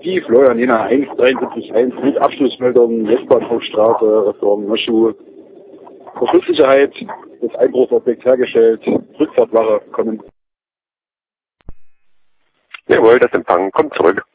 Die Florian Jena 173.1 mit Abschlussmeldung, Westbahnhofstraße, Restaurant Moschus. Verschlusssicherheit des Einbruchsobjekts hergestellt. Rückfahrtwache kommen. Jawohl, das Empfang kommt zurück.